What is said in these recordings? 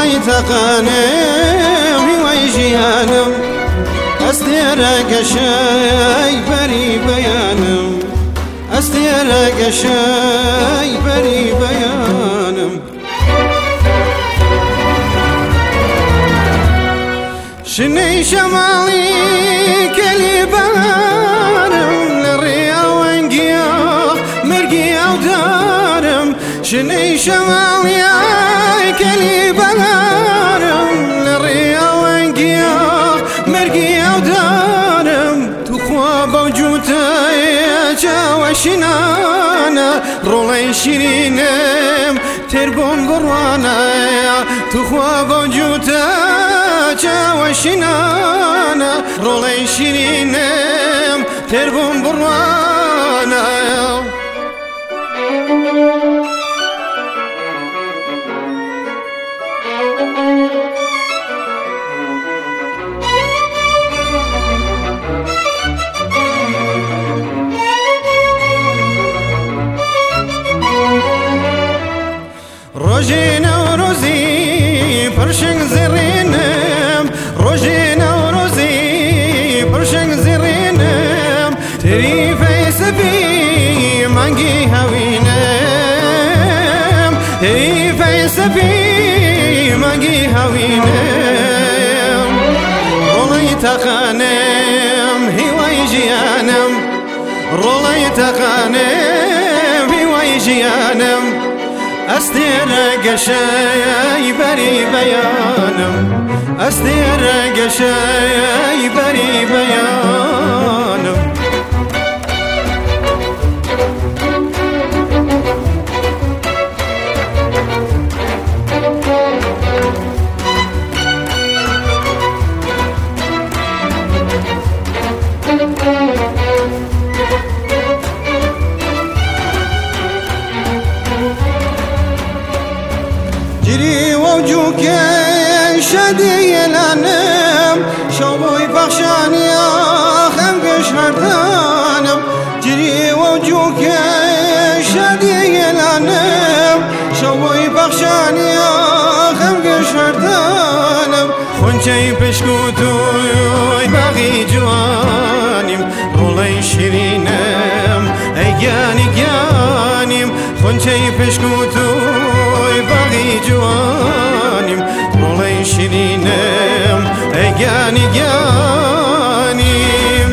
ڕۆڵەی تەقانم هیوای ژیانم ئەستێرە گەشەی بەری بەیانم ئەستێرە گەشەی بەری بەیانم شنەی شەماڵی کەلی بەهارم لە ڕێئەوەنگیە مەرگی ئەودارم شنەی شەماڵی کەلی بەهارم لە ڕێئەوەنگیە مەرگی ئەودارم توخوا بەو جووتەیە چاوە شینانە ڕۆڵەی شیرینم تێر بۆم بڕوانایە توخوا بەو جووتە چاوە شینانە ڕۆڵەی شیرینم تێر بۆم بڕوانایە ڕۆژی نەورۆزی پڕشنگ زێڕێنم ڕۆژی نەورۆزی پڕشنگ زێڕێنم تریفەی سەبی مانگی هەوینم تریفەی سەبی مانگی هەوینم ڕۆڵەی تەقانم هیوای ژیانم ڕۆڵەی تەقانم هیوای ژیانم ئەستێرە گەشەی بەری بەیانم ئەستێرە گەشەی بەری بەیانم جری وجوکە شەدیێلانم شەوبۆی بەخشانیا خەمگەش هەردانم جری وجوکە شەدیێلانم شەوبۆی بەخشانیا خەمگەش هەردانم خونچەی پشکوتوی باغی جوانیم ڕۆڵەی شیرینم ئەی گیانی گیانیم خونچەی پشکوتوی باغی جوانیم ڕۆڵەی شیرینم ئەی گیانی گیانیم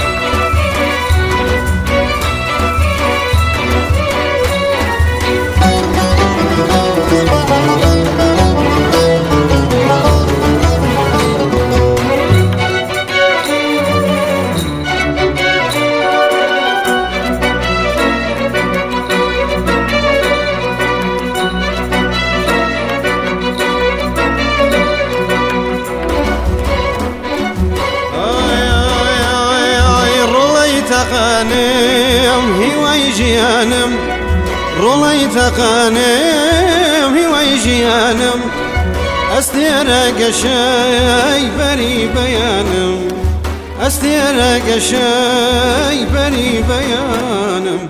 تەقانم هیوای ژیانم ڕۆڵەی تەقانم هیوای ژیانم ئەستێرە گەشەی بەری بەیانم ئەستێرە گەشەی بەری بەیانم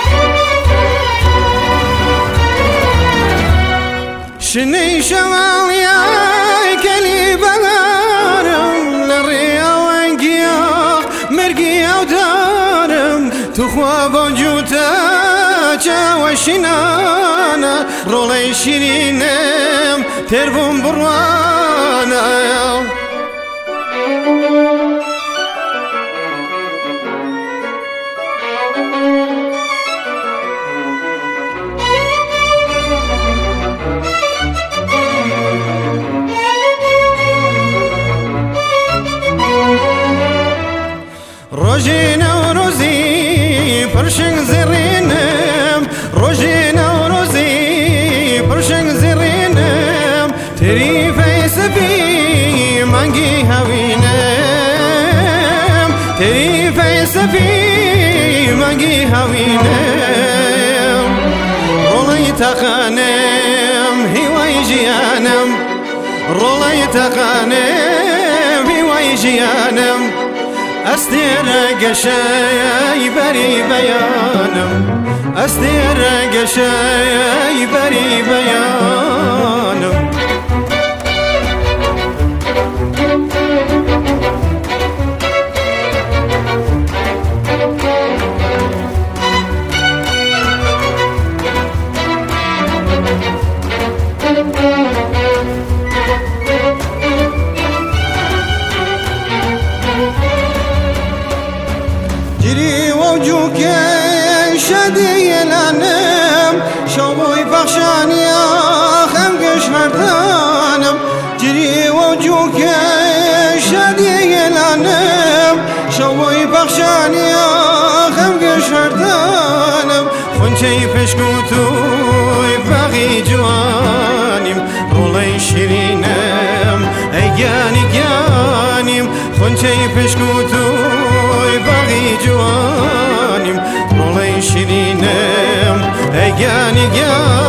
شنەی شەماڵیای کەلی بەهارم لە ڕێئەوەنگیە مەرگی ئەودارم توخوا بۆ جووتە چاوە شینانە ڕۆڵەی شیرینم تێر بووم بڕوانایە ڕۆژی نەورۆزی پڕشنگ زێڕێنم ڕۆژی نەورۆزی پڕشنگ زێڕێنم تریفەی سەبی مانگی هەوینم تریفەی سەبی مانگی هەوینم ڕۆڵەی تەقانم هیوای ژیانم ڕۆڵەی تەقانم هیوای ژیانم ئەستێرە گەشەی بەری بەیانم ئەستێرە گەشەی بەری بەیانم مشکوتوی باغی جوانیم رولای شیرینم ای گانی